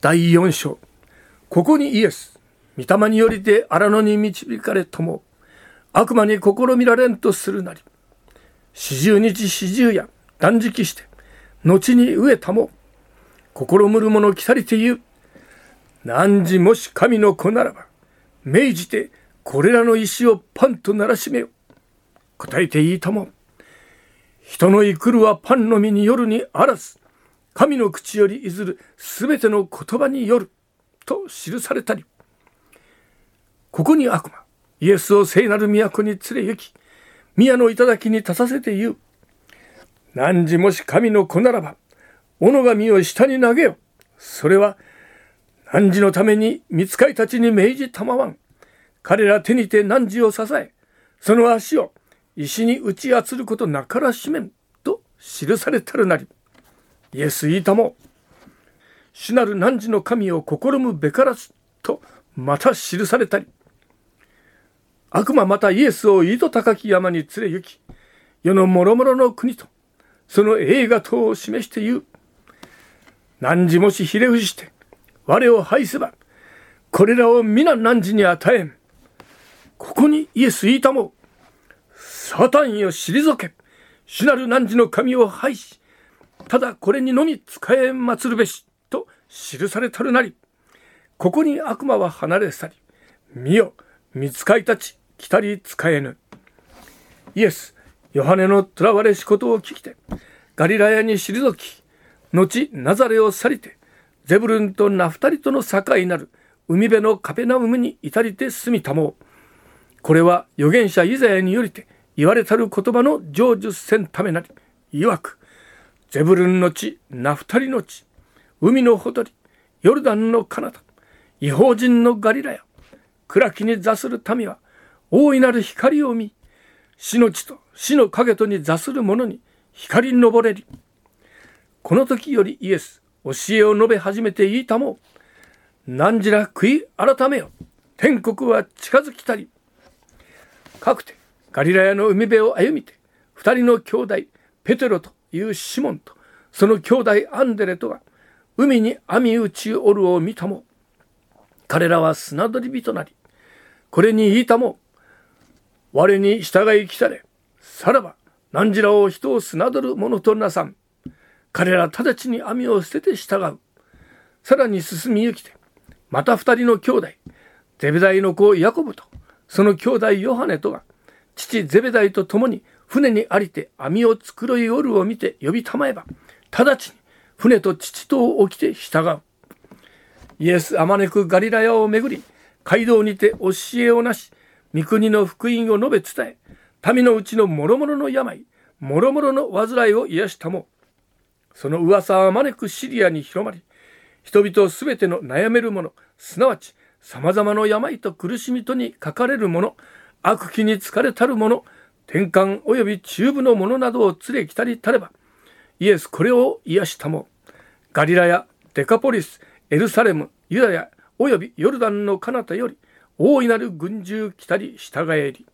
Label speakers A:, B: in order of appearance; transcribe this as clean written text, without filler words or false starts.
A: 第4章。ここにイエス、御霊によりて荒野に導かれとも、悪魔に試みられんとするなり、40日40夜断食して、後に飢えたも、試むる者来たりて言う。汝もし神の子ならば、命じてこれらの石をパンとならしめよ。答えていいたも。人の生くるはパンのみによるにあらず、神の口よりいずるすべての言葉によると記されたり。ここに悪魔、イエスを聖なる都に連れ行き、宮の頂に立たせて言う。汝もし神の子ならば、斧紙を下に投げよ。それは、汝のために御使いたちに命じたまわん。彼ら手にて汝を支え、その足を石に打ちつることなからしめん。と記されたるなり。イエス言いたも。主なる汝の神を試むべからず。とまた記されたり。悪魔またイエスを井戸高き山に連れ行き、世の諸々の国と、その栄華とを示して言う。汝もしひれ伏して、我を拝せば、これらを皆汝に与えん。ここにイエス言いたも。サタンよ退け。主なる汝の神を拝し、ただこれにのみ仕え祀るべし。と記されたるなり。ここに悪魔は離れ去り、見よ、御使いたち来たり仕えぬ。イエス、ヨハネの囚われしことを聞きて、ガリラヤに退き、後ナザレを去りて、ゼブルンとナフタリとの境なる海辺のカペナウムに至りて住みたもう。これは預言者イザヤによりて言われたる言葉の成就せんためなり。いわく、ゼブルンの地、ナフタリの地、海のほとり、ヨルダンの彼方、異邦人のガリラヤ、暗きに座する民は大いなる光を見、死の地と死の影とに座する者に光に昇れり。この時よりイエス、教えを述べ始めて言いたもう。汝ら悔い改めよ。天国は近づきたり。かくてガリラヤの海辺を歩みて、二人の兄弟ペテロというシモンとその兄弟アンデレとが海に網打ちおるを見たも。彼らは砂取り人なり。これに言いたも。我に従い来たれ。さらば汝らを人を砂取る者となさん。彼ら直ちに網を捨てて従う。さらに進みゆきて、また二人の兄弟、ゼベダイの子ヤコブと、その兄弟ヨハネとが、父ゼベダイと共に船にありて網を繕いおるを見て呼びたまえば、直ちに船と父とを起きて従う。イエスあまねくガリラヤをめぐり、街道にて教えをなし、御国の福音を述べ伝え、民のうちの諸々の病、諸々の患いを癒したも。その噂は招くシリアに広まり、人々すべての悩める者、すなわち様々の病と苦しみとにかかれる者、悪気に疲れたる者、転換及び中部の者などを連れ来たりたれば、イエスこれを癒したも。ガリラヤ、デカポリス、エルサレム、ユダヤ及びヨルダンの彼方より、大いなる軍従来たり従えり。